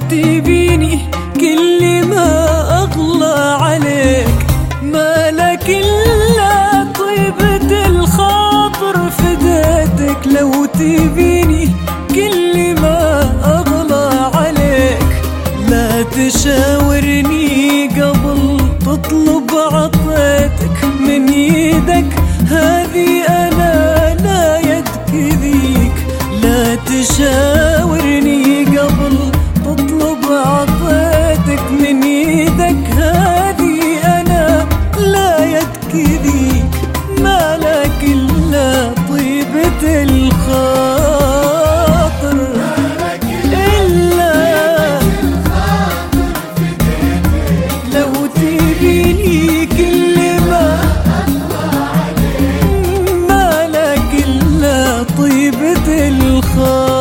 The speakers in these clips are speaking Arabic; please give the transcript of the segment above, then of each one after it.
تبيني كل ما أغلى عليك، ما لك إلا طيبة الخاطر فديتك. لو تبيني كل ما أغلى عليك، لا تشاورني قبل تطلب عطيتك من يدك، هذه أنا لا يدك ذيك. لا تشاورني قبل تطلب عطيتك من يدك، هذه أنا لا يدك ذيك. ما لك إلا طيبة الخاطر، إلا لو تبيني كل ما لك إلا طيبة الخاطر.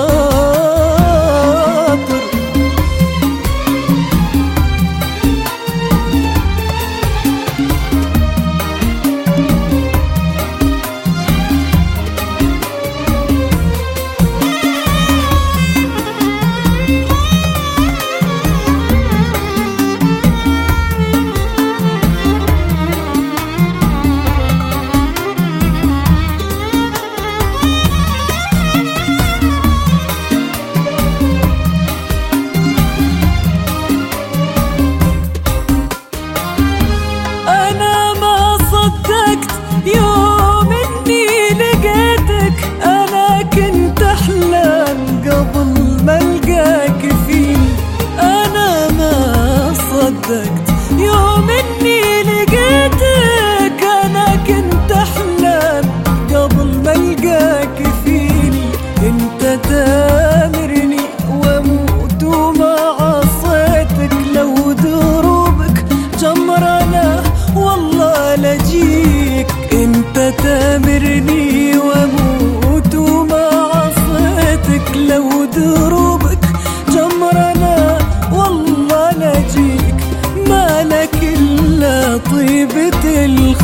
يوم إني لقيتك أنا كنت أحلم قبل ما ألقاك فيني. أنا ما صدقت يوم إني لقيتك أنا كنت أحلم قبل ما ألقاك فيني. أنت تامرني وأموت وما عصيتك، لو دروبك جمرنا والله لجيك. انت تامرني واموت وما عصيتك، لو دروبك جمرنا والله لجيك. ما لك الا طيبة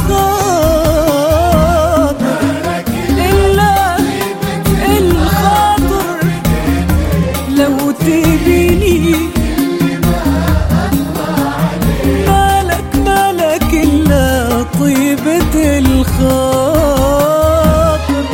الخاطر، الا الخاطر. لو تبيني ما لك الا طيبة الخاطر.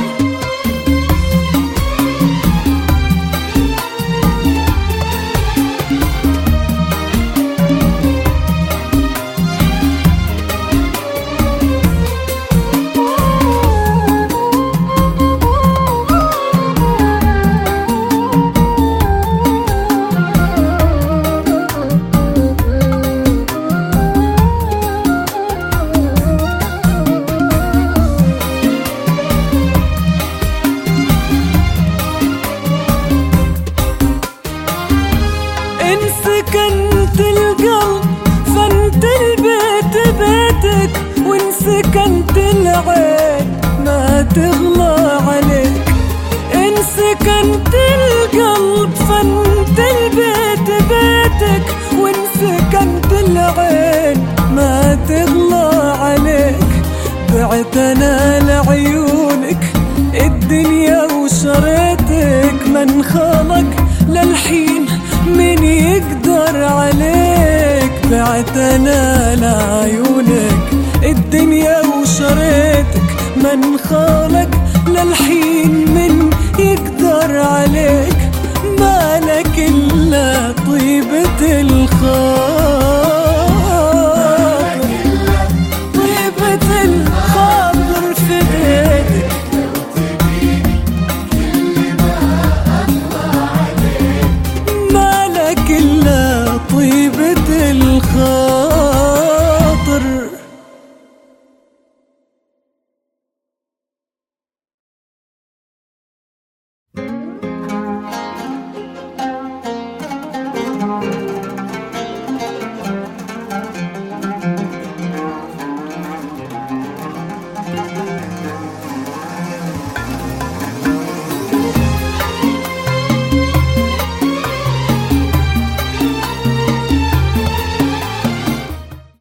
إن سكنت القلب فانت البيت بيتك، وإن سكنت العين ما تغلى عليك. إن سكنت القلب فانت البيت بيتك، وإن سكنت العين ما تغلى عليك. بعت أنا لعيونك الدنيا وشريتك، من خلق للحين من يقدر عليك. بعت أنا لعيونك الدنيا وشريتك، من خلق